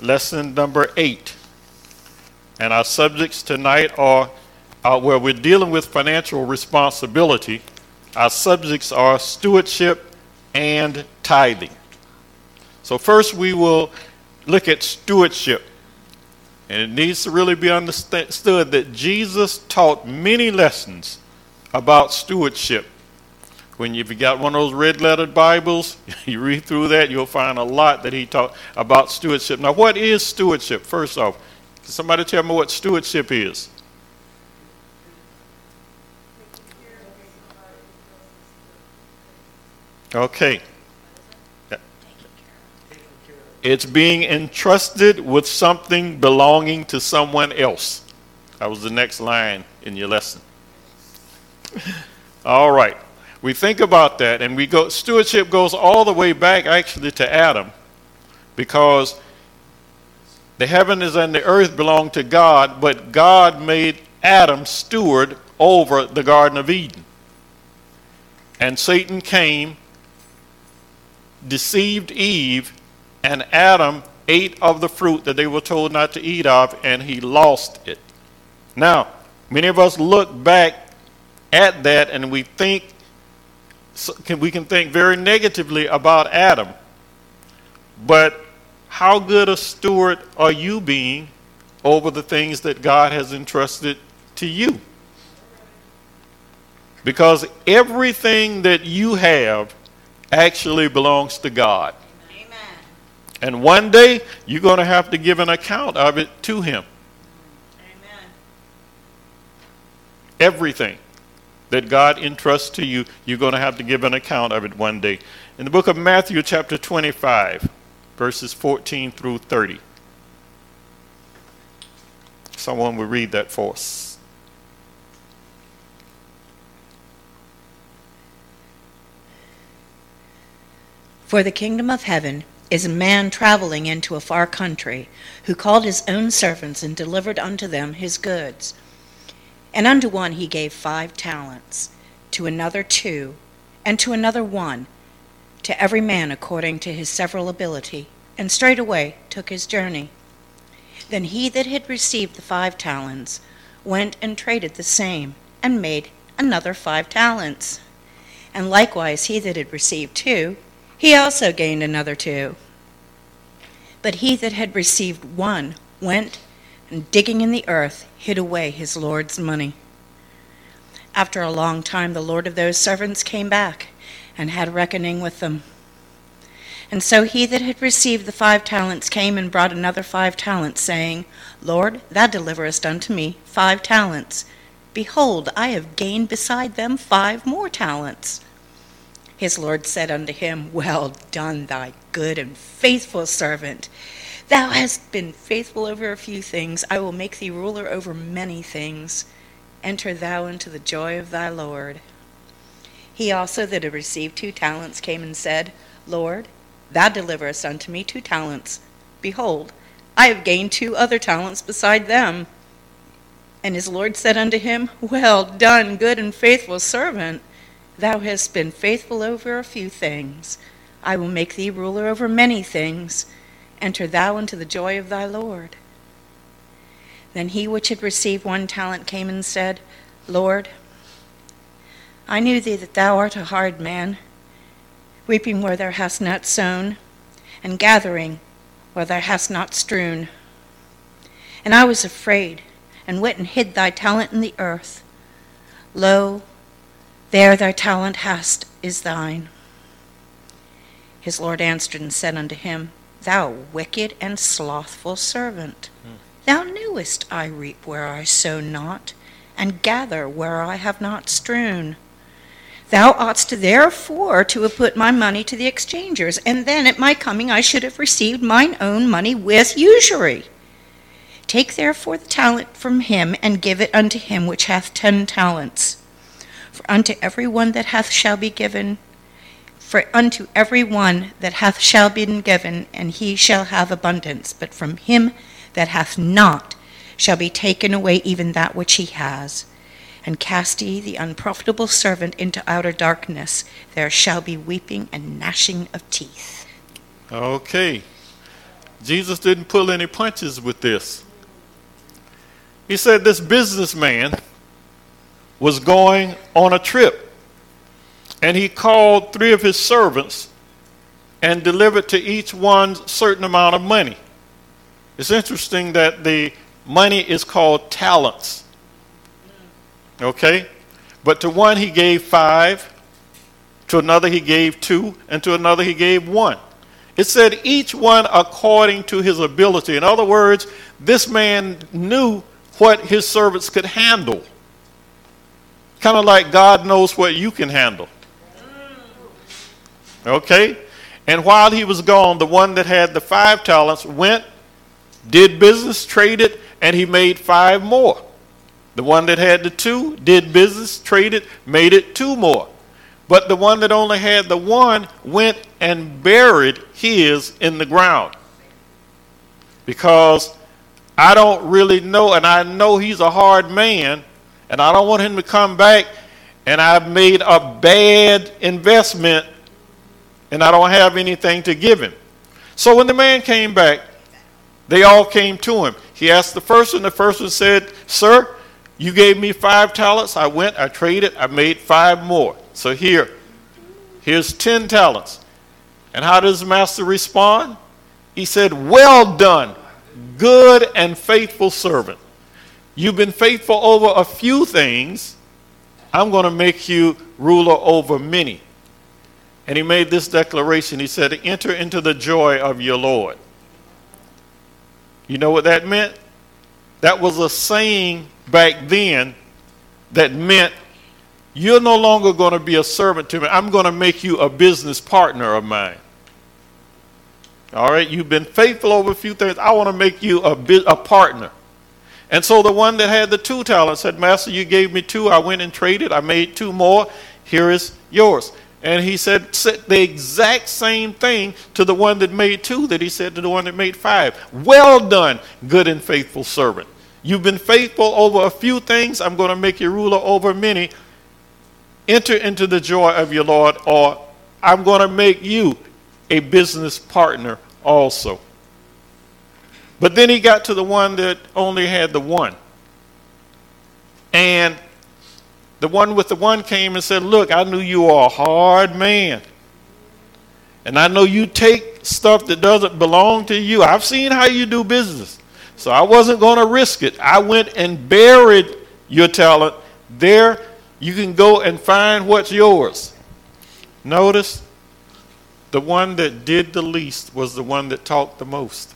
lesson number 8. And our subjects tonight are, where we're dealing with financial responsibility. Our subjects are stewardship and tithing. So first we will look at stewardship. And it needs to really be understood that Jesus taught many lessons about stewardship. When you've got one of those red-lettered Bibles, you read through that, you'll find a lot that he taught about stewardship. Now, what is stewardship? First off, can somebody tell me what stewardship is? Okay. It's being entrusted with something belonging to someone else. That was the next line in your lesson. All right. We think about that, and stewardship goes all the way back actually to Adam, because the heavens and the earth belong to God, but God made Adam steward over the Garden of Eden. And Satan came, deceived Eve, and Adam ate of the fruit that they were told not to eat of, and he lost it. Now, many of us look back at that and we can think very negatively about Adam. But how good a steward are you being over the things that God has entrusted to you? Because everything that you have actually belongs to God. Amen. And one day you're going to have to give an account of it to him. Amen. Everything that God entrusts to you, you're going to have to give an account of it one day. In the book of Matthew, chapter 25, verses 14 through 30. Someone will read that for us. For the kingdom of heaven is a man traveling into a far country, who called his own servants and delivered unto them his goods. And unto one he gave 5 talents, to another 2, and to another 1, to every man according to his several ability, and straightway took his journey. Then he that had received the 5 talents went and traded the same, and made another 5 talents. And likewise he that had received 2, he also gained another 2. But he that had received 1 went, and digging in the earth, hid away his Lord's money. After a long time the Lord of those servants came back, and had reckoning with them. And so he that had received the 5 talents came and brought another 5 talents, saying, Lord, thou deliverest unto me 5 talents. Behold, I have gained beside them 5 more talents. His Lord said unto him, Well done, thy good and faithful servant. Thou hast been faithful over a few things. I will make thee ruler over many things. Enter thou into the joy of thy Lord. He also that had received 2 talents came and said, Lord, thou deliverest unto me 2 talents. Behold, I have gained 2 other talents beside them. And his Lord said unto him, Well done, good and faithful servant. Thou hast been faithful over a few things. I will make thee ruler over many things. Enter thou into the joy of thy Lord. Then he which had received 1 talent came and said, Lord, I knew thee that thou art a hard man, reaping where thou hast not sown, and gathering where thou hast not strewn. And I was afraid, and went and hid thy talent in the earth. Lo, there thy talent is thine. His Lord answered and said unto him, Thou wicked and slothful servant, thou knewest I reap where I sow not, and gather where I have not strewn. Thou oughtest therefore to have put my money to the exchangers, and then at my coming I should have received mine own money with usury. Take therefore the talent from him, and give it unto him which hath 10 talents. For unto every one that hath shall be given, for unto every one that hath shall be given, and he shall have abundance. But from him that hath not shall be taken away even that which he has. And cast ye the unprofitable servant into outer darkness. There shall be weeping and gnashing of teeth. Okay. Jesus didn't pull any punches with this. He said this businessman was going on a trip, and he called 3 of his servants and delivered to each one a certain amount of money. It's interesting that the money is called talents. Okay? But to one he gave 5, to another he gave 2, and to another he gave 1. It said each one according to his ability. In other words, this man knew what his servants could handle. Kind of like God knows what you can handle. Okay? And while he was gone, the one that had the 5 talents went, did business, traded, and he made 5 more. The one that had the 2 did business, traded, made it 2 more. But the one that only had the 1 went and buried his in the ground. Because I don't really know, and I know he's a hard man, and I don't want him to come back and I've made a bad investment and I don't have anything to give him. So when the man came back, they all came to him. He asked the first one. The first one said, "Sir, you gave me 5 talents. I went, I traded, I made 5 more. So here's 10 talents. And how does the master respond? He said, "Well done, good and faithful servant. You've been faithful over a few things. I'm going to make you ruler over many." And he made this declaration. He said, "Enter into the joy of your Lord." You know what that meant? That was a saying back then that meant you're no longer going to be a servant to me. I'm going to make you a business partner of mine. All right, you've been faithful over a few things. I want to make you a partner. And so the one that had the 2 talents said, "Master, you gave me 2. I went and traded. I made 2 more. Here is yours." And he said the exact same thing to the one that made 2 that he said to the one that made 5. "Well done, good and faithful servant. You've been faithful over a few things. I'm going to make you ruler over many. Enter into the joy of your Lord," or "I'm going to make you a business partner also." But then he got to the one that only had the 1. And the one with the 1 came and said, "Look, I knew you are a hard man. And I know you take stuff that doesn't belong to you. I've seen how you do business. So I wasn't going to risk it. I went and buried your talent. There, you can go and find what's yours." Notice, the one that did the least was the one that talked the most.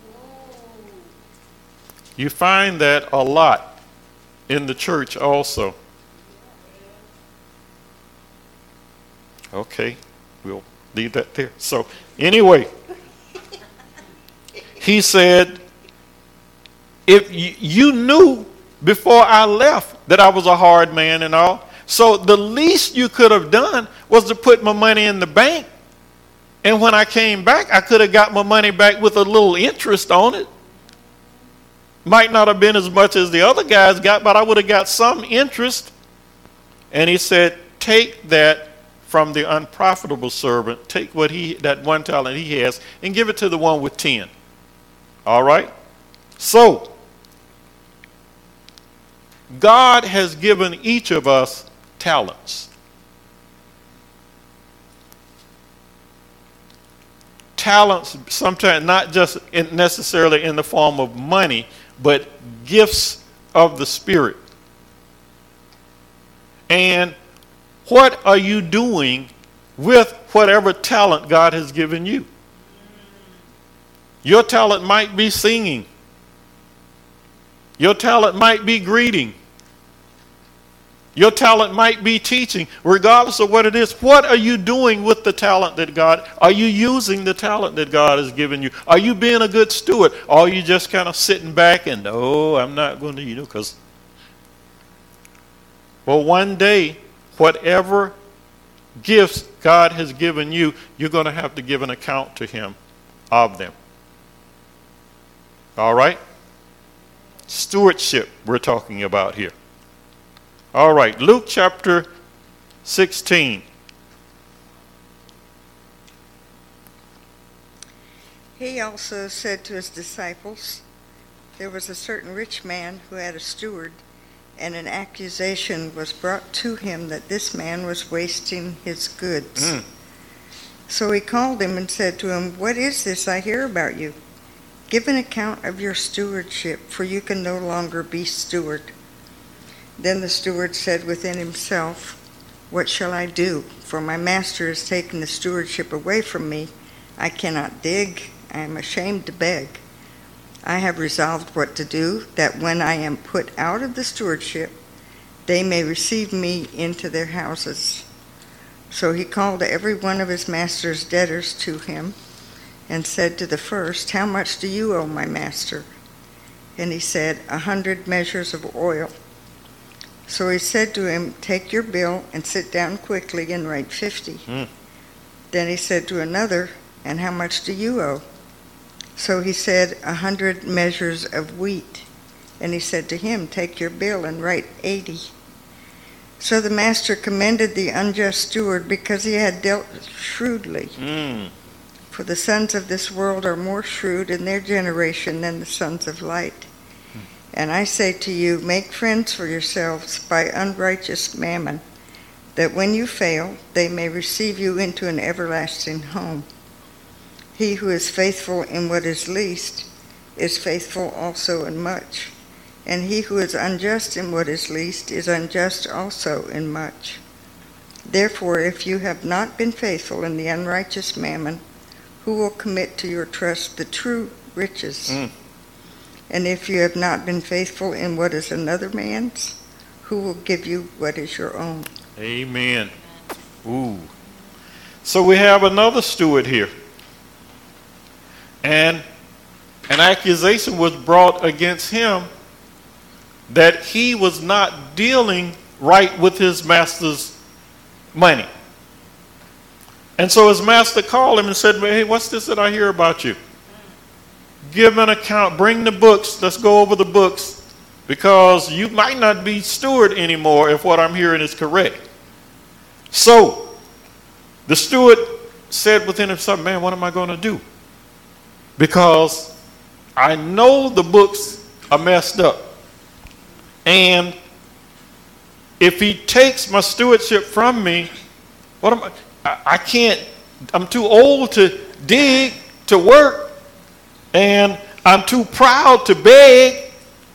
You find that a lot in the church also. Okay, we'll leave that there. So anyway, he said, "If you knew before I left that I was a hard man and all, so the least you could have done was to put my money in the bank. And when I came back, I could have got my money back with a little interest on it. Might not have been as much as the other guys got, but I would have got some interest." And he said, "Take that from the unprofitable servant. Take that 1 talent he has and give it to the one with 10. All right? So, God has given each of us talents. Talents, sometimes not just necessarily in the form of money, but gifts of the Spirit. And what are you doing with whatever talent God has given you? Your talent might be singing. Your talent might be greeting. Your talent might be teaching. Regardless of what it is, what are you doing with the talent that God, are you using the talent that God has given you? Are you being a good steward? Or are you just kind of sitting back and, "Oh, I'm not going to, because..." Well, one day, whatever gifts God has given you, you're going to have to give an account to him of them. All right? Stewardship we're talking about here. All right, Luke chapter 16. He also said to his disciples, "There was a certain rich man who had a steward, and an accusation was brought to him that this man was wasting his goods. So he called him and said to him, 'What is this I hear about you? Give an account of your stewardship, for you can no longer be steward.' Then the steward said within himself, 'What shall I do? For my master has taken the stewardship away from me. I cannot dig. I am ashamed to beg. I have resolved what to do, that when I am put out of the stewardship, they may receive me into their houses.' So he called every one of his master's debtors to him, and said to the first, 'How much do you owe my master?' And he said, 100 measures of oil. So he said to him, 'Take your bill and sit down quickly and write 50. Then he said to another, 'And how much do you owe?' So he said, 100 measures of wheat. And he said to him, 'Take your bill and write 80. So the master commended the unjust steward because he had dealt shrewdly. For the sons of this world are more shrewd in their generation than the sons of light. And I say to you, make friends for yourselves by unrighteous mammon, that when you fail, they may receive you into an everlasting home. He who is faithful in what is least is faithful also in much, and he who is unjust in what is least is unjust also in much. Therefore, if you have not been faithful in the unrighteous mammon, who will commit to your trust the true riches? And if you have not been faithful in what is another man's, who will give you what is your own?" Amen. Ooh. So we have another steward here. And an accusation was brought against him that he was not dealing right with his master's money. And so his master called him and said, "Hey, what's this that I hear about you? Give an account, bring the books, let's go over the books, because you might not be steward anymore if what I'm hearing is correct." So the steward said within himself, "Man, what am I going to do? Because I know the books are messed up. And if he takes my stewardship from me, what am I can't, I'm too old to dig, to work, and I'm too proud to beg.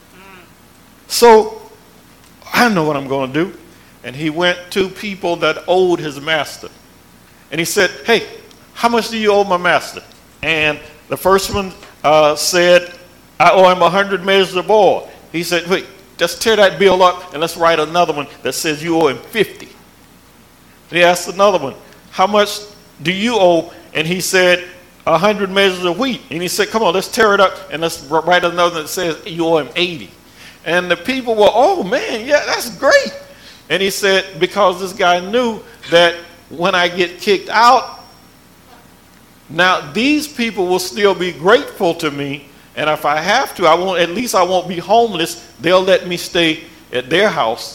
So I know what I'm going to do." And he went to people that owed his master. And he said, "Hey, how much do you owe my master?" And the first one said, "I owe him 100 measures of oil." He said, "Wait, just tear that bill up and let's write another one that says you owe him 50. And he asked another one, "How much do you owe?" And he said, 100 measures of wheat. And he said, "Come on, let's tear it up and let's write another one that says you owe him 80. And the people were, "Oh man, yeah, that's great." And he said, because this guy knew that when I get kicked out, now these people will still be grateful to me. And if I have to, at least I won't be homeless. They'll let me stay at their house.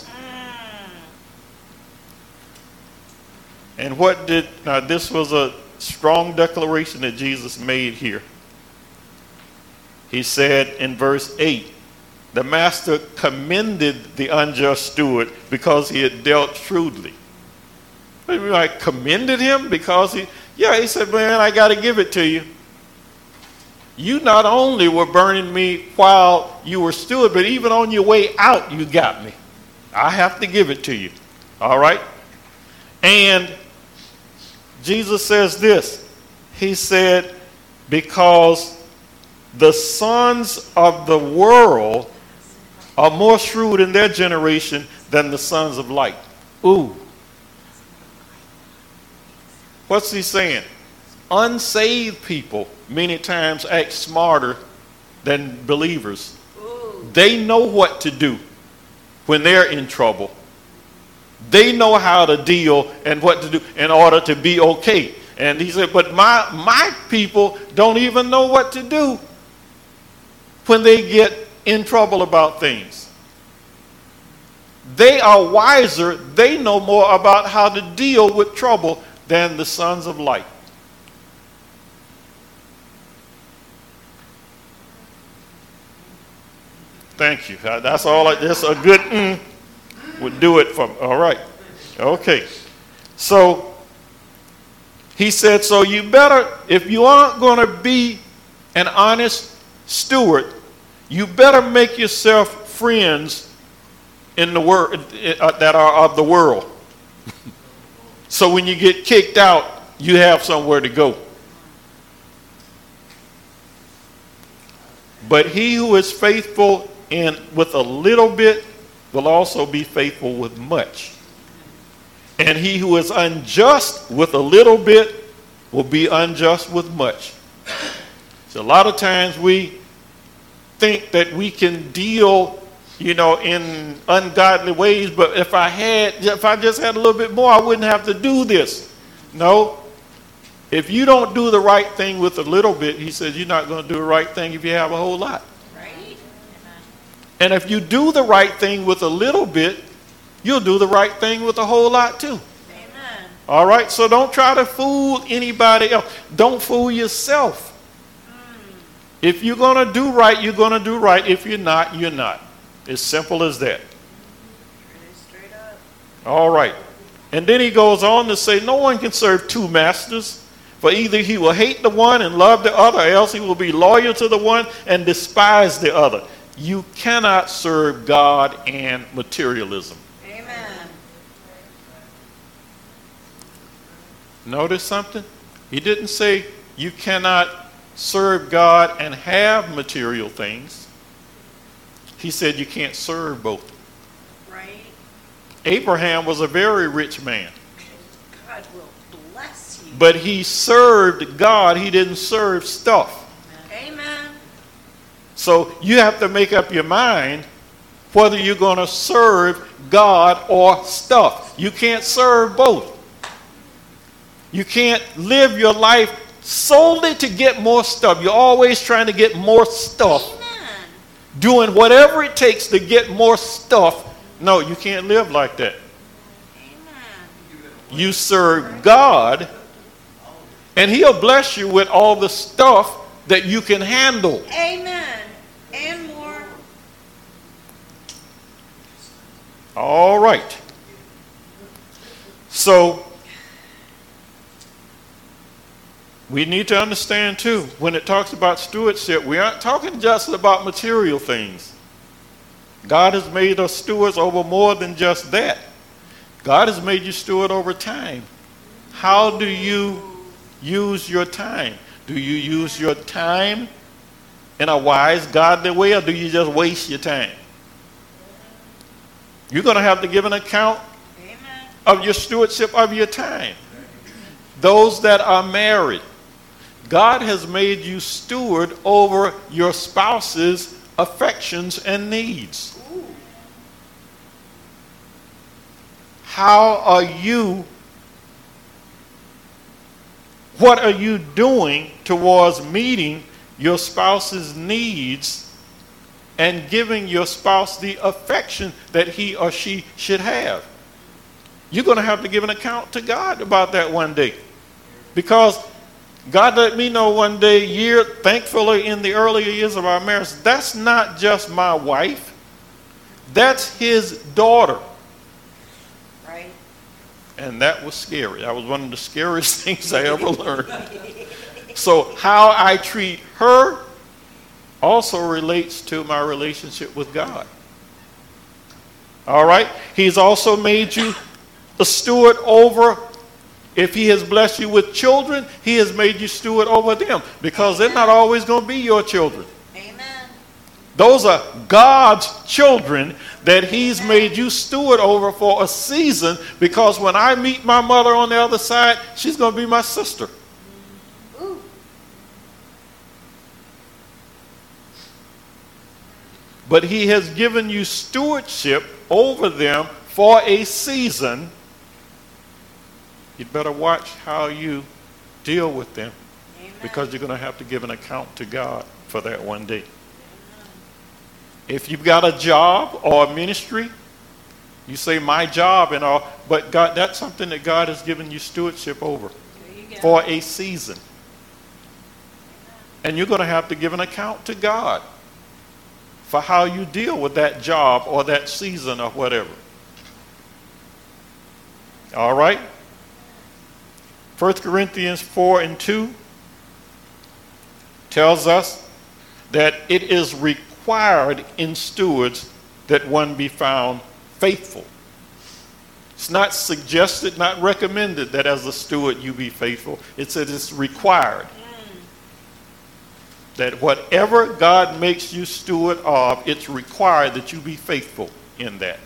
And now this was a strong declaration that Jesus made here. He said in verse 8, the master commended the unjust steward because he had dealt shrewdly. I commended him because he said, "Man, I got to give it to you. You not only were burning me while you were steward, but even on your way out, you got me. I have to give it to you." All right? And Jesus says this. He said, because the sons of the world are more shrewd in their generation than the sons of light. Ooh. What's he saying? Unsaved people many times act smarter than believers. Ooh. They know what to do when they're in trouble. They know how to deal and what to do in order to be okay. And he said, but my people don't even know what to do when they get in trouble about things. They are wiser. They know more about how to deal with trouble than the sons of light. Thank you. That's all. That's a good would do it for me. All right. Okay. So he said, so you better, if you aren't going to be an honest steward, you better make yourself friends in the world that are of the world. So when you get kicked out, you have somewhere to go. But he who is faithful with a little bit will also be faithful with much. And he who is unjust with a little bit will be unjust with much. So a lot of times we think that we can deal, in ungodly ways, but if I just had a little bit more, I wouldn't have to do this. No. If you don't do the right thing with a little bit, he says you're not going to do the right thing if you have a whole lot. Right. And if you do the right thing with a little bit, you'll do the right thing with a whole lot too. Amen. All right? So don't try to fool anybody else. Don't fool yourself. If you're going to do right, you're going to do right. If you're not, you're not. As simple as that. Straight up. All right. And then he goes on to say, no one can serve two masters. For either he will hate the one and love the other, or else he will be loyal to the one and despise the other. You cannot serve God and materialism. Amen. Notice something? He didn't say you cannot serve God and have material things. He said you can't serve both. Right. Abraham was a very rich man. God will bless you. But he served God. He didn't serve stuff. Amen. So you have to make up your mind whether you're going to serve God or stuff. You can't serve both. You can't live your life solely to get more stuff. You're always trying to get more stuff. Amen. Doing whatever it takes to get more stuff. No, you can't live like that. Amen. You serve God, and he'll bless you with all the stuff that you can handle. Amen. And more. All right. So we need to understand too, when it talks about stewardship, we aren't talking just about material things. God has made us stewards over more than just that. God has made you steward over time. How do you use your time? Do you use your time in a wise, godly way, or do you just waste your time? You're going to have to give an account Amen. of your stewardship of your time. Those that are married, God has made you steward over your spouse's affections and needs. Ooh. What are you doing towards meeting your spouse's needs and giving your spouse the affection that he or she should have? You're going to have to give an account to God about that one day. Because God let me know one day, thankfully in the earlier years of our marriage, that's not just my wife. That's his daughter. Right. And that was scary. That was one of the scariest things I ever learned. So how I treat her also relates to my relationship with God. All right? He's also made you a steward over. If he has blessed you with children, he has made you steward over them, because they're not always going to be your children. Amen. Those are God's children that he's made you steward over for a season, because when I meet my mother on the other side, she's going to be my sister. Ooh. But he has given you stewardship over them for a season. You'd better watch how you deal with them, Amen. because you're going to have to give an account to God for that one day. If you've got a job or a ministry, you say my job and all, but God, that's something that God has given you stewardship over There you go. for a season. And you're going to have to give an account to God for how you deal with that job or that season or whatever. All right? 1 Corinthians 4:2 tells us that it is required in stewards that one be found faithful. It's not suggested, not recommended that as a steward you be faithful. It says it's required. That whatever God makes you steward of, it's required that you be faithful in that.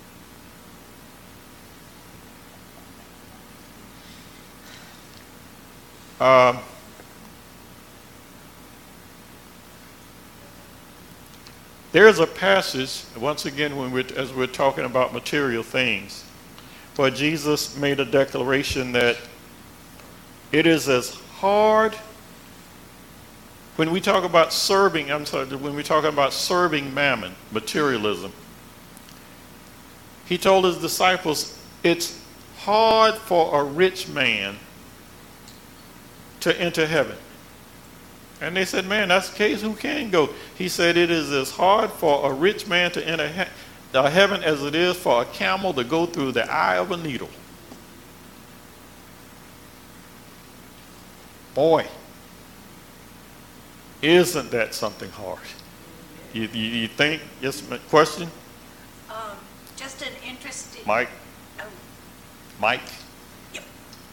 There is a passage, once again, as we're talking about material things, where Jesus made a declaration that it is as hard, when we talk about when we talk about serving mammon, materialism, he told his disciples, it's hard for a rich man to enter heaven. And they said, man, that's the case, who can go? He said, it is as hard for a rich man to enter heaven as it is for a camel to go through the eye of a needle. Boy, isn't that something hard? You think? Yes, question? Just an interesting... Mike? Oh. Mike? Yep.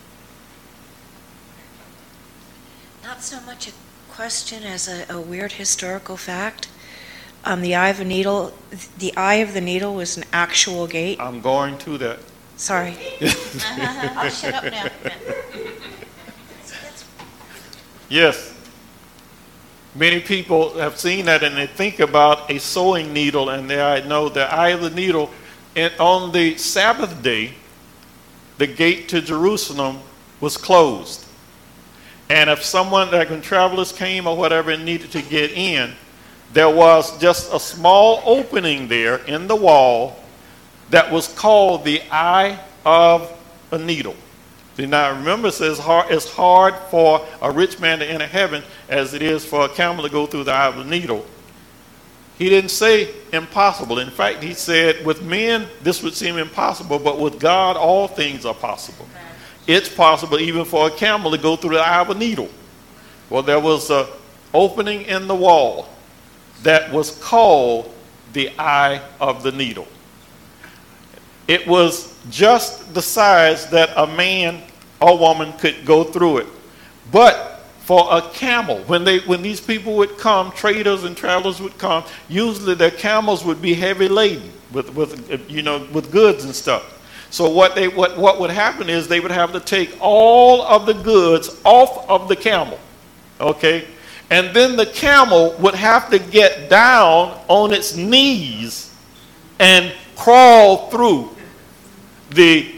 Not so much a question as a weird historical fact. The eye of the needle was an actual gate. I'm going to that. Sorry. I'll shut up now. Yes. Many people have seen that and they think about a sewing needle, and they know the eye of the needle. And on the Sabbath day, the gate to Jerusalem was closed. And if someone, like when travelers came or whatever and needed to get in, there was just a small opening there in the wall that was called the eye of a needle. Now remember, it says it's hard for a rich man to enter heaven as it is for a camel to go through the eye of a needle. He didn't say impossible. In fact, he said with men this would seem impossible, but with God all things are possible. It's possible even for a camel to go through the eye of a needle. Well, there was an opening in the wall that was called the eye of the needle. It was just the size that a man or woman could go through it. But for a camel, when these people would come, traders and travelers would come, usually their camels would be heavy laden with goods and stuff. So what would happen is they would have to take all of the goods off of the camel, okay? And then the camel would have to get down on its knees and crawl through the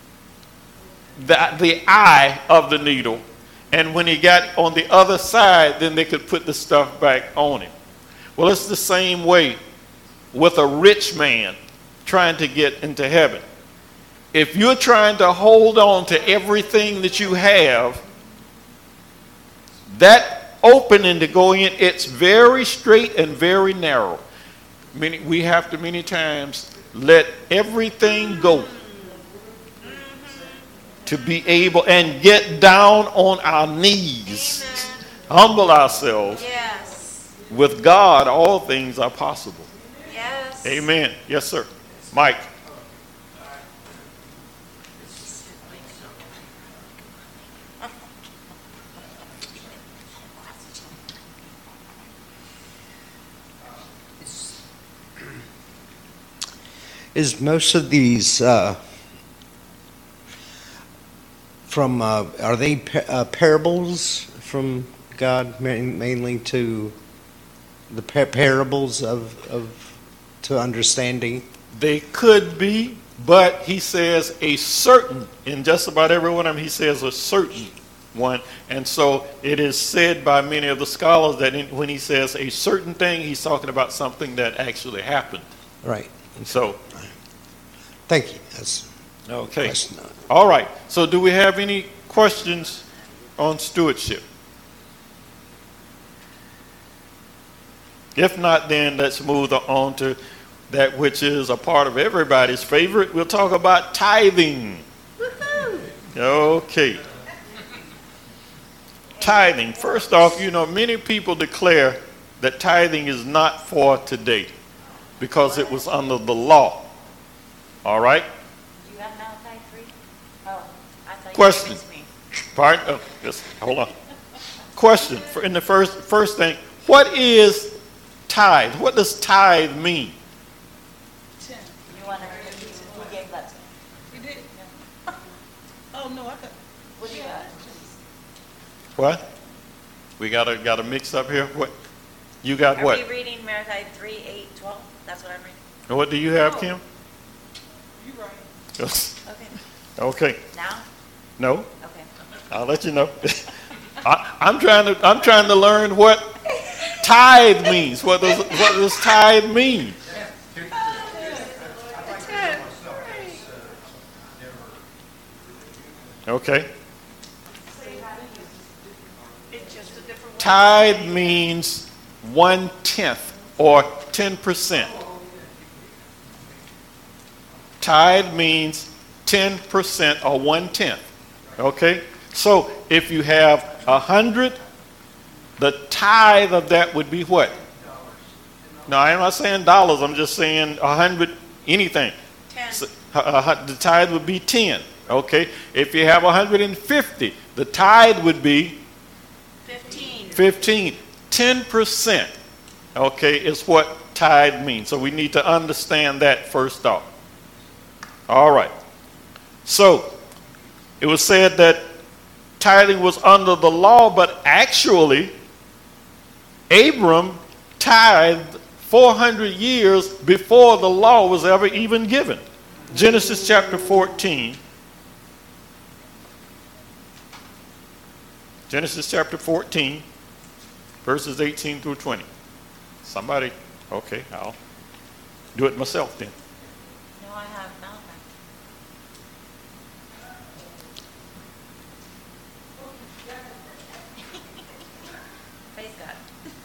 eye of the needle. And when he got on the other side, then they could put the stuff back on him. Well, it's the same way with a rich man trying to get into heaven. If you're trying to hold on to everything that you have, that opening to go in, it's very straight and very narrow. We have to many times let everything go to be able and get down on our knees, humble ourselves. Yes. With God, all things are possible. Yes. Amen. Yes, sir. Mike. Is most of these are they parables from God, mainly to the parables to understanding? They could be, but he says a certain, in just about every one of them, he says a certain one. And so it is said by many of the scholars that when he says a certain thing, he's talking about something that actually happened. Right. So, thank you. That's okay. All right. So do we have any questions on stewardship? If not, then let's move on to that which is a part of everybody's favorite. We'll talk about tithing. Okay. Tithing. First off, many people declare that tithing is not for today because it was under the law. All right? You have Malachi 3? Oh, I thought Question. you me. Pardon? Oh, just hold on. Question. In the first thing, what is tithe? What does tithe mean? You want to who gave that to me? You did? Oh, no, I got. What do you got? What? We got a mix up here. What? You got Are what? we reading Malachi 3, 8, 12? That's what I'm reading. And what do you have, Kim? You right. Okay. Okay. Now? No, Okay. I'll let you know. I'm trying to learn what tithe means. What does tithe mean? Okay. Tithe means 1/10 or 10%. Tithe means 10% or 1/10. Okay? So if you have 100, the tithe of that would be what? No, I'm not saying dollars. I'm just saying 100, anything. 10. So, the tithe would be 10. Okay? If you have 150, the tithe would be 15. 15. 10%. Okay, is what tithe means. So we need to understand that first off. All right. So it was said that tithing was under the law, but actually Abram tithed 400 years before the law was ever even given. Genesis chapter 14. Genesis chapter 14, verses 18 through 20. Somebody, okay, I'll do it myself then. No, I have Malachi. Praise God.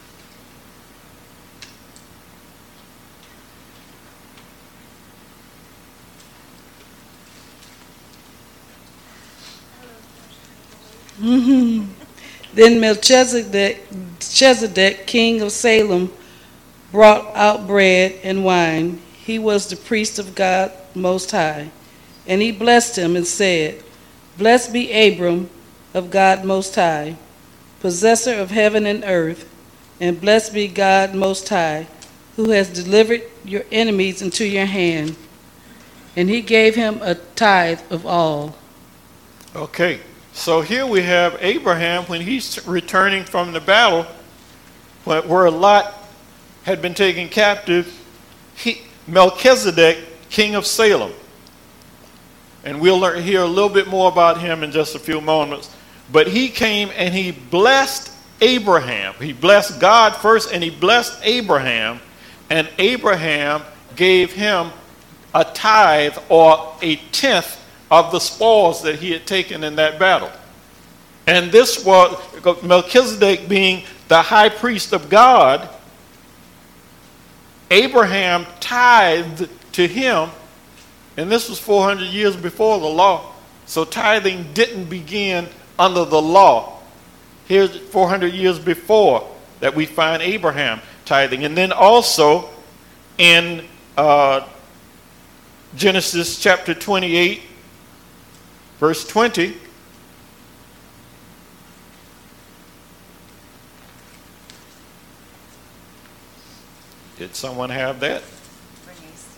Then Melchizedek, king of Salem, brought out bread and wine. He was the priest of God Most High. And he blessed him and said, Blessed be Abram of God Most High, possessor of heaven and earth, and blessed be God Most High, who has delivered your enemies into your hand. And he gave him a tithe of all. Okay, so here we have Abraham when he's returning from the battle where Lot had been taken captive. Melchizedek, king of Salem. And we'll hear a little bit more about him in just a few moments. But he came and he blessed Abraham. He blessed God first and he blessed Abraham. And Abraham gave him a tithe or a tenth of the spoils that he had taken in that battle. And this was Melchizedek being the high priest of God. Abraham tithed to him, and this was 400 years before the law. So tithing didn't begin under the law. Here's 400 years before that we find Abraham tithing. And then also in Genesis chapter 28, verse 20, did someone have that? Bernice.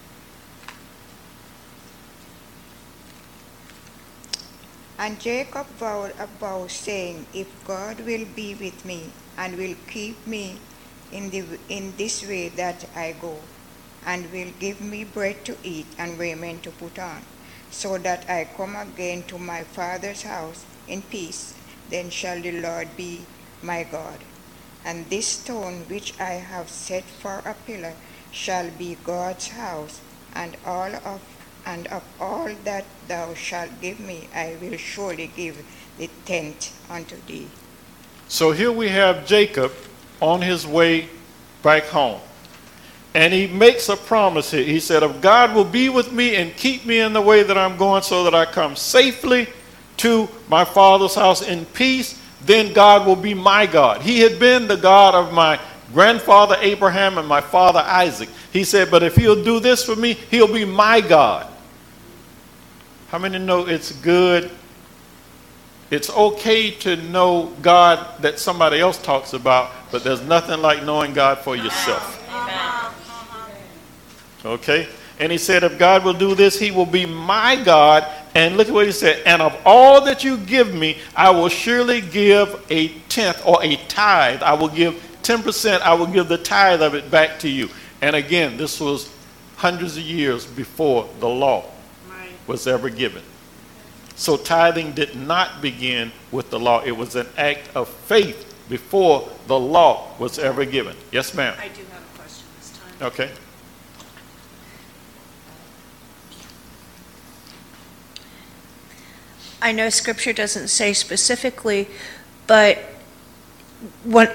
And Jacob vowed a vow, saying, If God will be with me, and will keep me in this way that I go, and will give me bread to eat and raiment to put on, so that I come again to my father's house in peace, then shall the Lord be my God. And this stone which I have set for a pillar shall be God's house, and of all that thou shalt give me, I will surely give the tenth unto thee. So here we have Jacob on his way back home. And he makes a promise here. He said, if God will be with me and keep me in the way that I'm going so that I come safely to my father's house in peace, then God will be my God. He had been the God of my grandfather Abraham and my father Isaac. He said, but if he'll do this for me, he'll be my God. How many know it's good? It's okay to know God that somebody else talks about, but there's nothing like knowing God for yourself. Okay? And he said, if God will do this, he will be my God. And look at what he said. And of all that you give me, I will surely give a tenth or a tithe. I will give 10%. I will give the tithe of it back to you. And again, this was hundreds of years before the law was ever given. So tithing did not begin with the law. It was an act of faith before the law was ever given. Yes, ma'am. I do have a question this time. Okay. I know Scripture doesn't say specifically, but what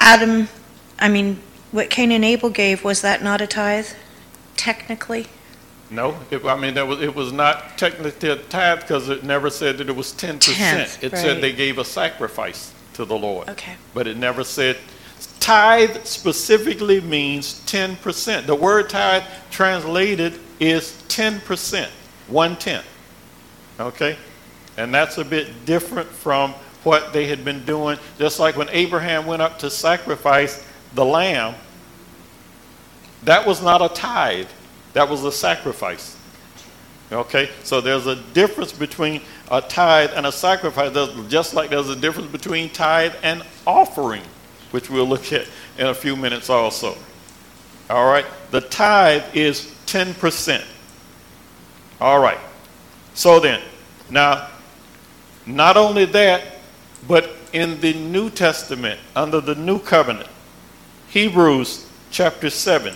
what Cain and Abel gave, was that not a tithe, technically? No, it was not technically a tithe because it never said that it was 10%. Tenth, it right. said they gave a sacrifice to the Lord. Okay. But it never said, tithe specifically means 10%. The word tithe translated is 10%, 1/10. Okay? And that's a bit different from what they had been doing. Just like when Abraham went up to sacrifice the lamb, that was not a tithe. That was a sacrifice. Okay? So there's a difference between a tithe and a sacrifice. Just like there's a difference between tithe and offering, which we'll look at in a few minutes also. All right? The tithe is 10%. All right. So then, now, not only that, but in the New Testament, under the New Covenant, Hebrews chapter 7.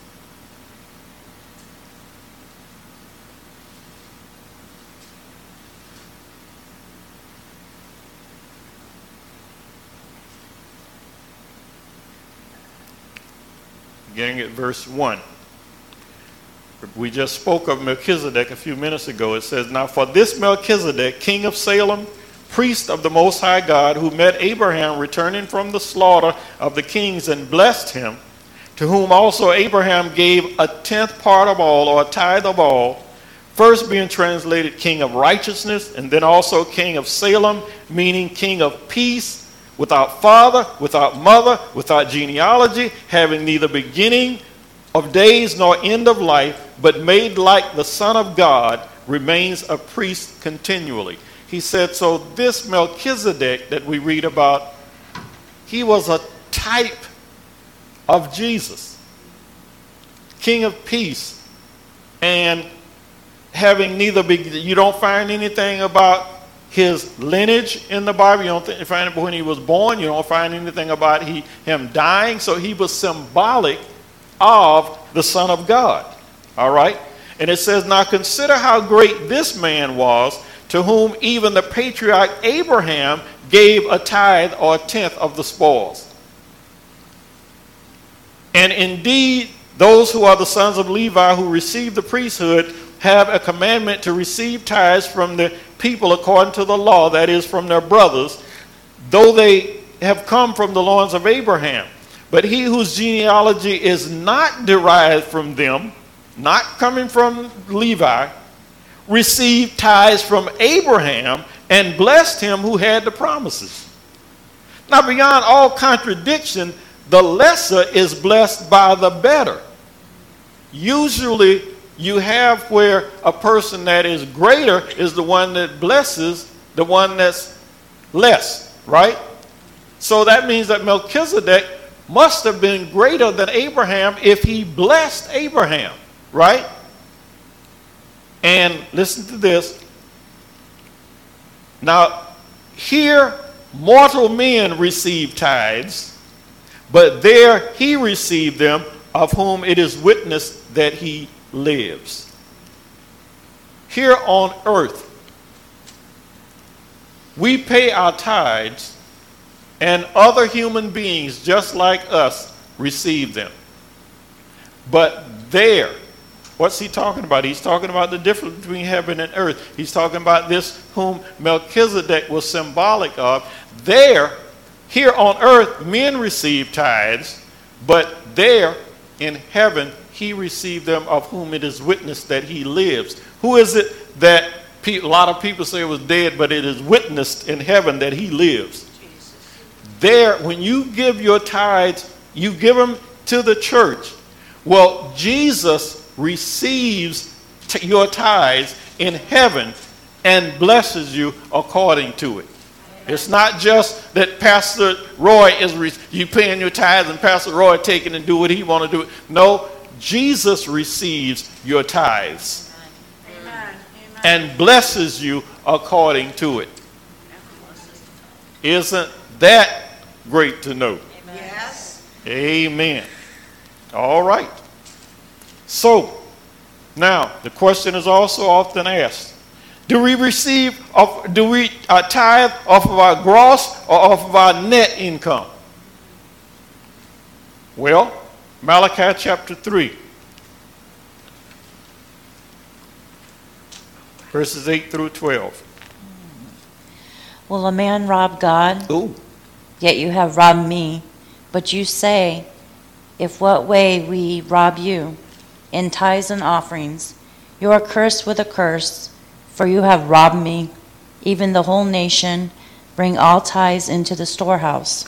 Beginning at verse 1. We just spoke of Melchizedek a few minutes ago. It says, now for this Melchizedek, king of Salem, priest of the Most High God, who met Abraham returning from the slaughter of the kings and blessed him, to whom also Abraham gave a tenth part of all, or a tithe of all, first being translated king of righteousness, and then also king of Salem, meaning king of peace, without father, without mother, without genealogy, having neither beginning of days nor end of life, but made like the Son of God, remains a priest continually. He said, so this Melchizedek that we read about, he was a type of Jesus, King of peace, and having neither you don't find anything about his lineage in the Bible. You don't find it when he was born. You don't find anything about him dying. So he was symbolic of the Son of God. All right? And it says, now consider how great this man was, to whom even the patriarch Abraham gave a tithe or a tenth of the spoils. And indeed, those who are the sons of Levi who receive the priesthood have a commandment to receive tithes from the people according to the law, that is, from their brothers, though they have come from the loins of Abraham. But he whose genealogy is not derived from them, not coming from Levi, received tithes from Abraham and blessed him who had the promises. Now, beyond all contradiction, the lesser is blessed by the better. Usually, you have where a person that is greater is the one that blesses the one that's less, right? So that means that Melchizedek must have been greater than Abraham if he blessed Abraham, right? And listen to this. Now, here mortal men receive tithes, but there he received them, of whom it is witnessed that he lives. Here on earth, we pay our tithes, and other human beings just like us receive them. But there, what's he talking about? He's talking about the difference between heaven and earth. He's talking about this whom Melchizedek was symbolic of. There, here on earth, men receive tithes, but there in heaven, he received them of whom it is witnessed that he lives. Who is it that a lot of people say was dead, but it is witnessed in heaven that he lives? Jesus. There, when you give your tithes, you give them to the church. Well, Jesus receives your tithes in heaven and blesses you according to it. It's not just that Pastor Roy you paying your tithes and Pastor Roy taking and do what he want to do. No, Jesus receives your tithes. Amen. And blesses you according to it. Isn't that great to know? Amen. Yes. Amen. All right. So, now, the question is also often asked, do we tithe off of our gross or off of our net income? Well, Malachi chapter 3, verses 8 through 12. Will a man rob God? Ooh. Yet you have robbed me. But you say, if what way we rob you? In tithes and offerings. You are cursed with a curse, for you have robbed me. Even the whole nation, bring all tithes into the storehouse,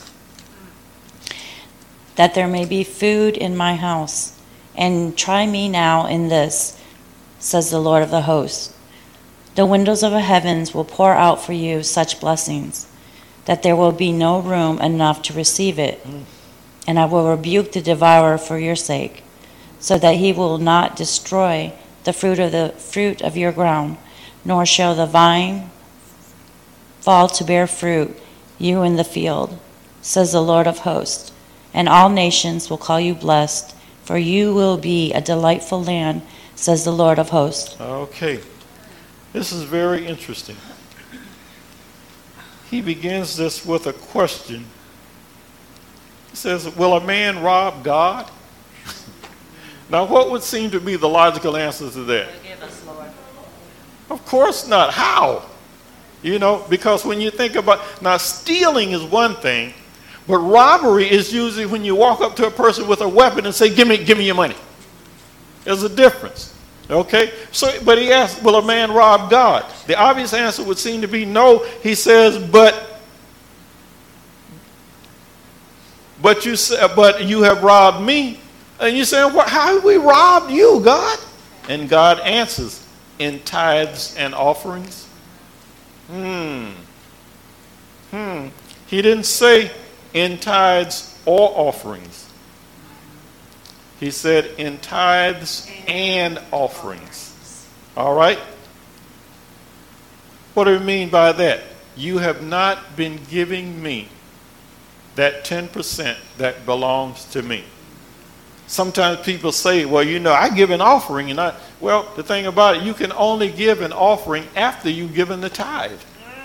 that there may be food in my house. And try me now in this, says the Lord of the hosts. The windows of the heavens will pour out for you such blessings, that there will be no room enough to receive it. And I will rebuke the devourer for your sake, so that he will not destroy the fruit of your ground, nor shall the vine fall to bear fruit, you in the field, says the Lord of hosts. And all nations will call you blessed, for you will be a delightful land, says the Lord of hosts. Okay. This is very interesting. He begins this with a question. He says, will a man rob God? Now, what would seem to be the logical answer to that? Forgive us, Lord. Of course not. How? You know, because when you think about, now stealing is one thing, but robbery is usually when you walk up to a person with a weapon and say, give me your money. There's a difference. Okay? So, but he asked, will a man rob God? The obvious answer would seem to be no. He says, but you have robbed me. And you say, how have we robbed you, God? And God answers, in tithes and offerings. He didn't say in tithes or offerings. He said in tithes and offerings. All right? What do we mean by that? You have not been giving me that 10% that belongs to me. Sometimes people say, well, you know, I give an offering. Well, the thing about it, you can only give an offering after you've given the tithe.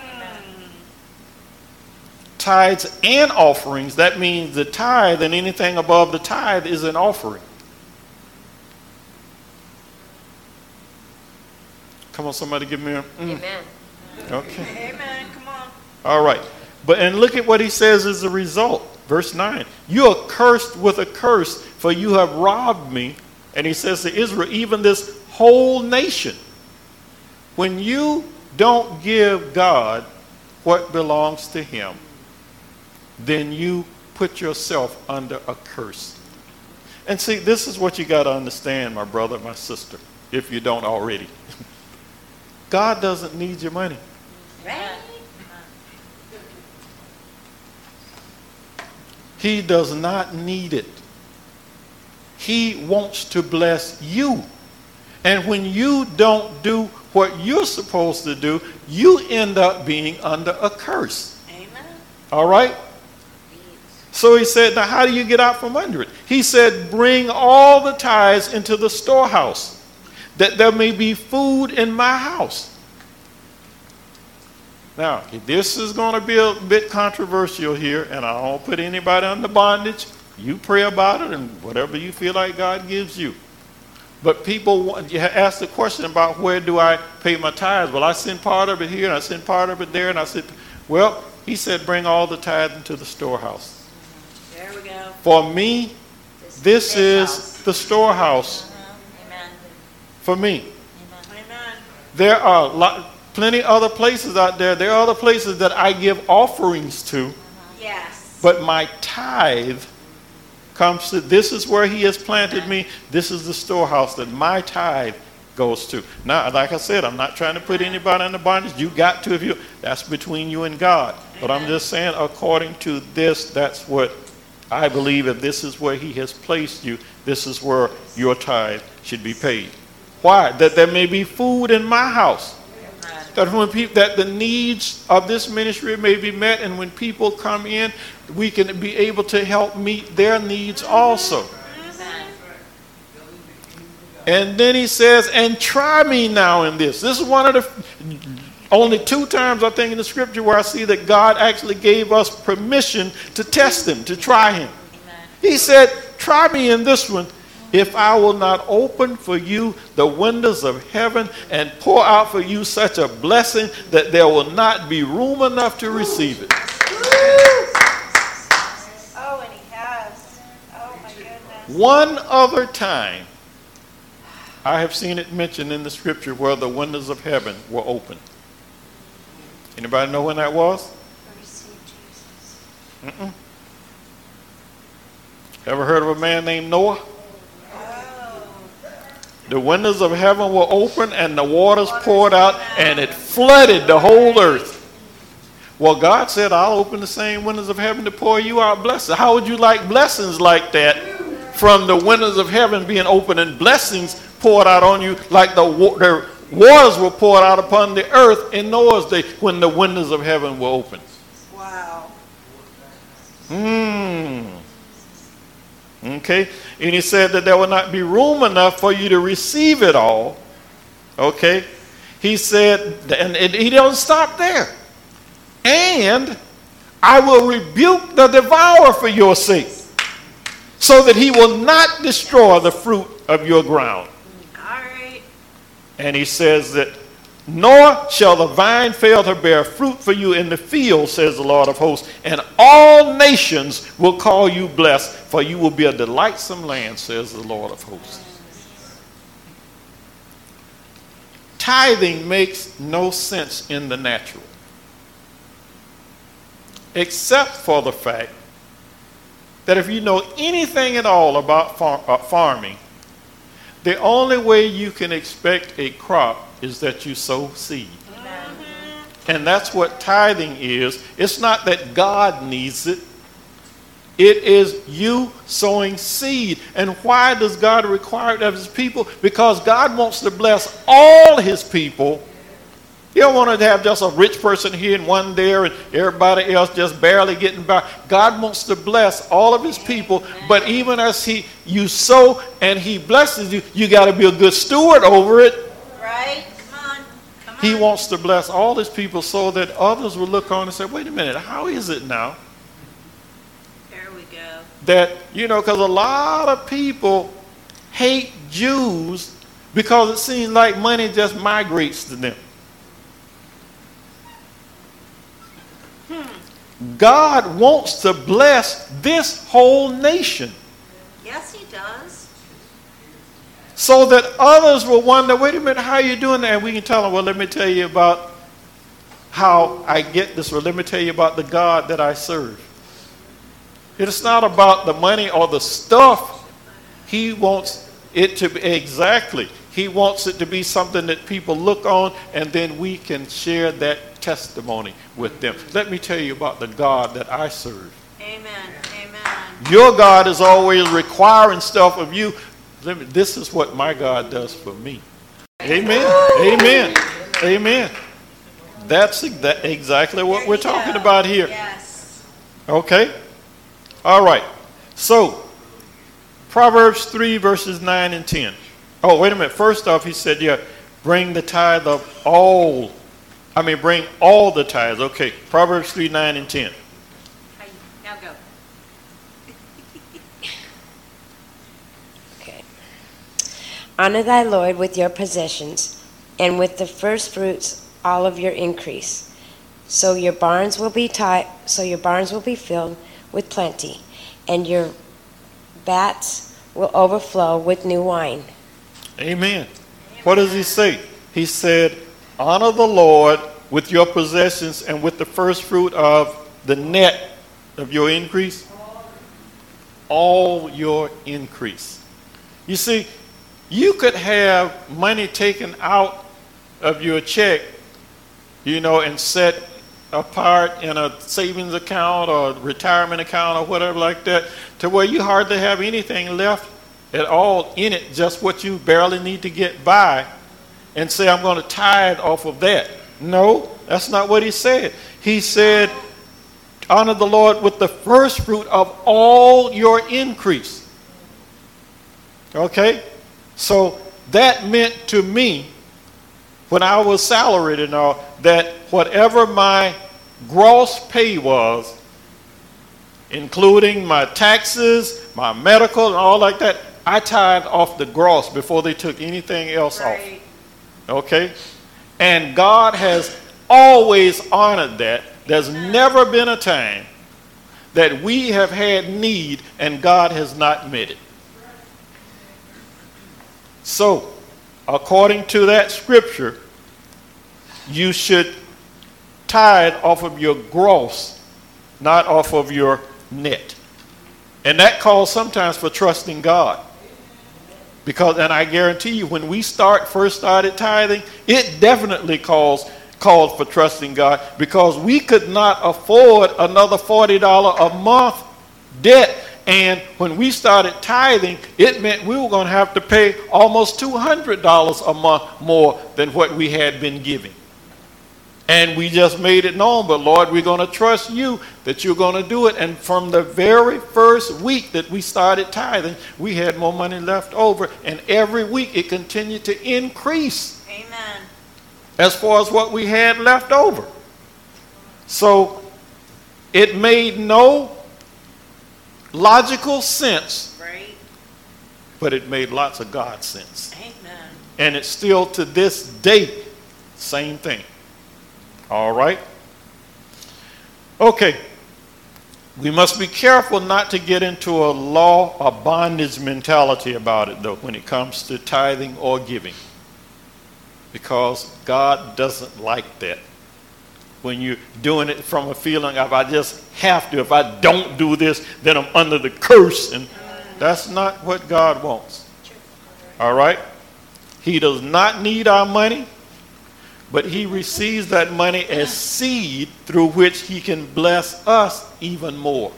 Tithes and offerings, that means the tithe and anything above the tithe is an offering. Come on, somebody give me a Amen. Okay. Amen. Come on. All right. And look at what he says as a result. Verse 9. You are cursed with a curse, for you have robbed me. And he says to Israel, even this whole nation. When you don't give God what belongs to him, then you put yourself under a curse. And see, this is what you got to understand, my brother, my sister, if you don't already. God doesn't need your money. Right. He does not need it. He wants to bless you. And when you don't do what you're supposed to do, you end up being under a curse. Amen. All right? So he said, now how do you get out from under it? He said, bring all the tithes into the storehouse, that there may be food in my house. Now, this is going to be a bit controversial here, and I don't put anybody under bondage, You pray about it and whatever you feel like God gives you. But people, you ask the question about where do I pay my tithes? Well, I send part of it here and I send part of it there. And I said, well, he said, bring all the tithes into the storehouse. There we go. For me, this is the storehouse. Amen. For me. Amen. There are plenty other places out there. There are other places that I give offerings to. Yes. But my tithe comes to, this is where he has planted me. This is the storehouse that my tithe goes to. Now, like I said, I'm not trying to put anybody in the bondage. You got to, if you, that's between you and God. But I'm just saying, according to this, that's what I believe. If this is where he has placed you, this is where your tithe should be paid. Why? That there may be food in my house. That when people, that the needs of this ministry may be met, and when people come in, we can be able to help meet their needs also. And then he says, and try me now in this. This is one of the only 2 times I think in the scripture where I see that God actually gave us permission to test him, to try him. He said, try me in this one. If I will not open for you the windows of heaven and pour out for you such a blessing that there will not be room enough to receive it. Oh, and he has. Oh, my goodness. One other time, I have seen it mentioned in the scripture where the windows of heaven were open. Anybody know when that was? Ever heard of a man named Noah? The windows of heaven were open and the waters poured out and it flooded the whole earth. Well, God said, I'll open the same windows of heaven to pour you out blessings. How would you like blessings like that from the windows of heaven being open and blessings poured out on you like the waters were poured out upon the earth in Noah's day when the windows of heaven were open? Wow. Okay, and he said that there will not be room enough for you to receive it all. Okay, he said, and he don't stop there. And I will rebuke the devourer for your sake, so that he will not destroy the fruit of your ground. All right. And he says that, nor shall the vine fail to bear fruit for you in the field, says the Lord of hosts, and all nations will call you blessed, for you will be a delightsome land, says the Lord of hosts. Tithing makes no sense in the natural, except for the fact that if you know anything at all about farming, the only way you can expect a crop is that you sow seed. And that's what tithing is. It's not that God needs it. It is you sowing seed. And why does God require it of his people? Because God wants to bless all his people. He don't want to have just a rich person here and one there and everybody else just barely getting by. God wants to bless all of his people, but even as you sow and he blesses you, you got to be a good steward over it. Right? Come on. He wants to bless all his people so that others will look on and say, wait a minute, how is it now There we go. that, because a lot of people hate Jews because it seems like money just migrates to them. God wants to bless this whole nation Yes, he does. so that others will wonder, wait a minute, how are you doing that? And we can tell them, well, let me tell you about how I get this, or let me tell you about the God that I serve. It's not about the money or the stuff. He wants it to be, exactly. He wants it to be something that people look on, and then we can share that testimony with them. Let me tell you about the God that I serve. Amen. Amen. Your God is always requiring stuff of you. This is what my God does for me. Amen. Amen. Amen. That's exactly what we're talking about here. Yes. Okay? All right. So, Proverbs 3 verses 9 and 10. Oh, wait a minute. First off, he said, bring the tithe of all. Bring all the tithes. Okay. Proverbs 3, 9 and 10. Now go. Honor thy Lord with your possessions, and with the first fruits all of your increase. So your barns will be filled with plenty, and your vats will overflow with new wine. Amen. What does he say? He said, honor the Lord with your possessions and with the first fruit of the net of your increase. All your increase. You see, you could have money taken out of your check, and set apart in a savings account or retirement account or whatever like that, to where you hardly have anything left at all in it, just what you barely need to get by, and say, I'm going to tithe off of that. No, that's not what he said. He said, honor the Lord with the first fruit of all your increase. Okay? So that meant to me, when I was salaried and all, that whatever my gross pay was, including my taxes, my medical, and all like that, I tithed off the gross before they took anything else off. Okay? And God has always honored that. There's never been a time that we have had need and God has not met it. So, according to that scripture, you should tithe off of your gross, not off of your net. And that calls sometimes for trusting God. And I guarantee you, when we first started tithing, it definitely called for trusting God, because we could not afford another $40 a month debt. And when we started tithing, it meant we were going to have to pay almost $200 a month more than what we had been giving. And we just made it known, but Lord, we're going to trust you that you're going to do it. And from the very first week that we started tithing, we had more money left over. And every week it continued to increase. Amen. As far as what we had left over. So it made no logical sense, Right. but it made lots of God sense. Amen. And it's still to this day, same thing. All right? Okay. We must be careful not to get into a law or bondage mentality about it, though, when it comes to tithing or giving. Because God doesn't like that. When you're doing it from a feeling of, I just have to. If I don't do this, then I'm under the curse. And that's not what God wants. All right? He does not need our money, but he receives that money as seed through which he can bless us even more.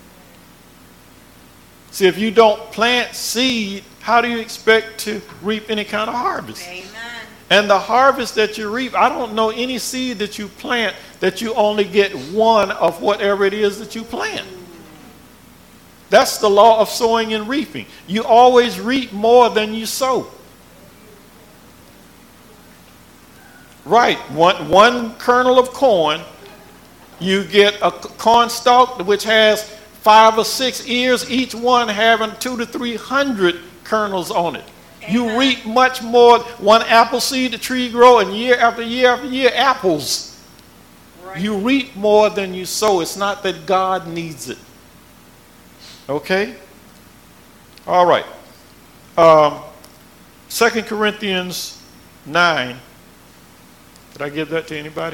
See, if you don't plant seed, how do you expect to reap any kind of harvest? Amen. And the harvest that you reap, I don't know any seed that you plant that you only get one of whatever it is that you plant. That's the law of sowing and reaping. You always reap more than you sow. Right, one kernel of corn, you get a corn stalk which has 5 or 6 ears, each one having 200 to 300 kernels on it. Amen. You reap much more. One apple seed, the tree grow, and year after year after year, apples. Right. You reap more than you sow. It's not that God needs it. Okay? All right. 2 Corinthians 9. Did I give that to anybody?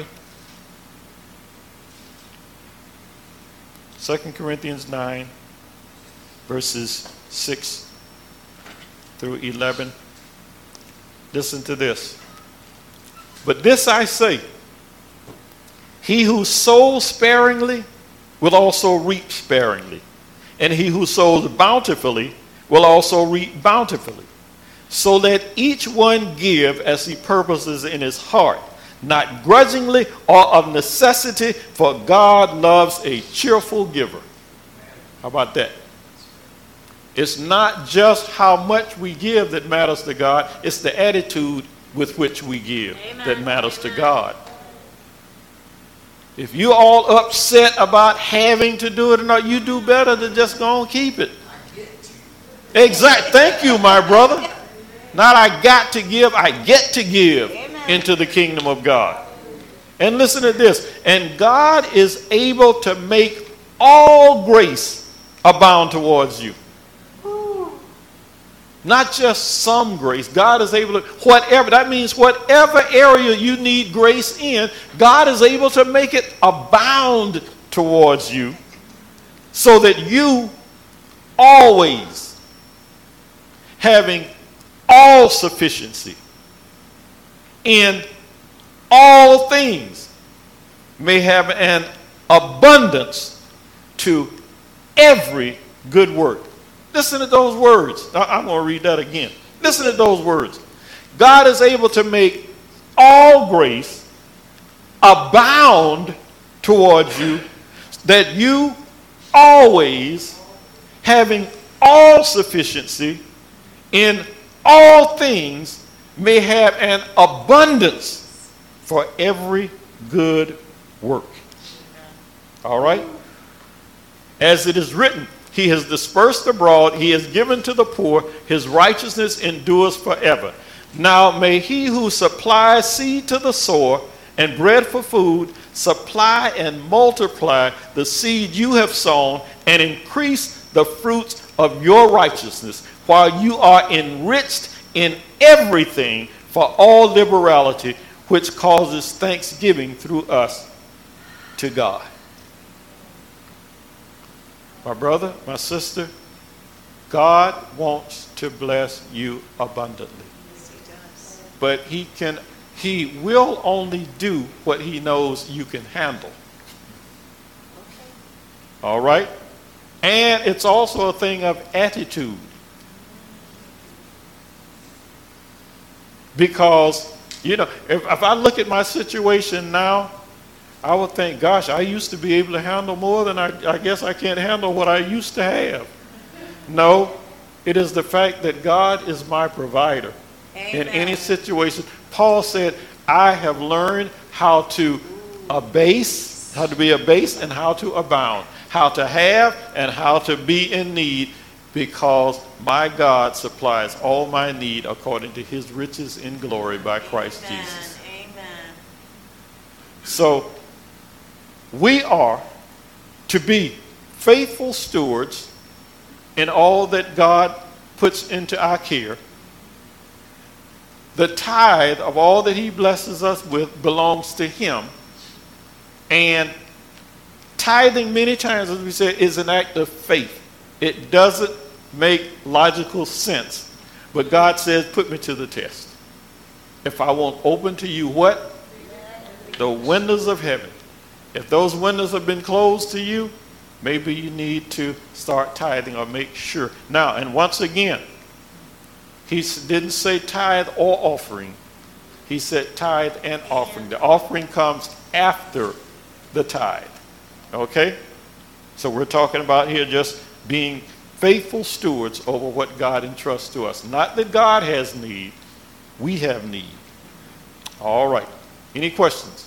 2 Corinthians 9, verses 6 through 11. Listen to this. But this I say, he who sows sparingly will also reap sparingly, and he who sows bountifully will also reap bountifully. So let each one give as he purposes in his heart, not grudgingly or of necessity, for God loves a cheerful giver. How about that? It's not just how much we give that matters to God. It's the attitude with which we give. Amen. That matters to God. If you're all upset about having to do it or not, you do better than just go and keep it. Exactly. Thank you, my brother. Not I got to give, I get to give into the kingdom of God. And listen to this. And God is able to make all grace abound towards you. Not just some grace. God is able to, whatever, that means whatever area you need grace in, God is able to make it abound towards you so that you always having all sufficiency in all things may have an abundance to every good work. Listen to those words. I'm going to read that again. Listen to those words. God is able to make all grace abound towards you, that you always having all sufficiency in all things may have an abundance for every good work. All right? As it is written, he has dispersed abroad, he has given to the poor, his righteousness endures forever. Now may he who supplies seed to the sower and bread for food supply and multiply the seed you have sown and increase the fruits of your righteousness, while you are enriched in everything for all liberality, which causes thanksgiving through us to God. My brother, my sister, God wants to bless you abundantly. Yes, he does. But he will only do what he knows you can handle. All right? And it's also a thing of attitude. Because, you know, if I look at my situation now, I would think, gosh, I used to be able to handle more than I guess I can't handle what I used to have. No, it is the fact that God is my provider. Amen. In any situation. Paul said, I have learned how to abase, how to be abased and how to abound, how to have and how to be in need, because my God supplies all my need according to his riches in glory by Christ Amen. Jesus. Amen. So we are to be faithful stewards in all that God puts into our care. The tithe of all that he blesses us with belongs to him. And tithing, many times, as we said, is an act of faith. It doesn't make logical sense. But God says, put me to the test. If I won't open to you what? The windows of heaven. If those windows have been closed to you, maybe you need to start tithing or make sure. Now, and once again, he didn't say tithe or offering. He said tithe and offering. The offering comes after the tithe. Okay? So we're talking about here just being faithful stewards over what God entrusts to us. Not that God has need, we have need. All right. Any questions?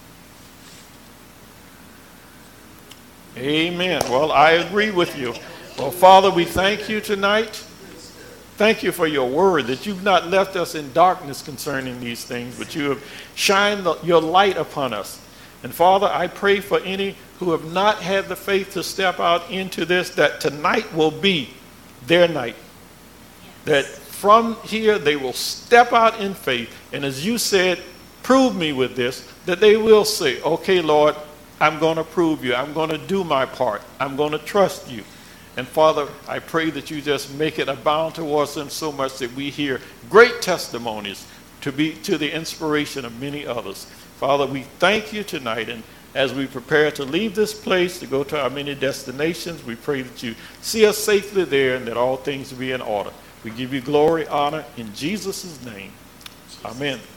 Amen. Well, I agree with you. Well, Father, we thank you tonight. Thank you for your word, that you've not left us in darkness concerning these things, but you have shined your light upon us. And Father, I pray for any who have not had the faith to step out into this, that tonight will be their night. That from here they will step out in faith. And as you said, prove me with this, that they will say, okay, Lord, I'm going to prove you. I'm going to do my part. I'm going to trust you. And Father, I pray that you just make it abound towards them so much that we hear great testimonies to be to the inspiration of many others. Father, we thank you tonight, and as we prepare to leave this place to go to our many destinations, we pray that you see us safely there and that all things be in order. We give you glory, honor in Jesus' name. Amen.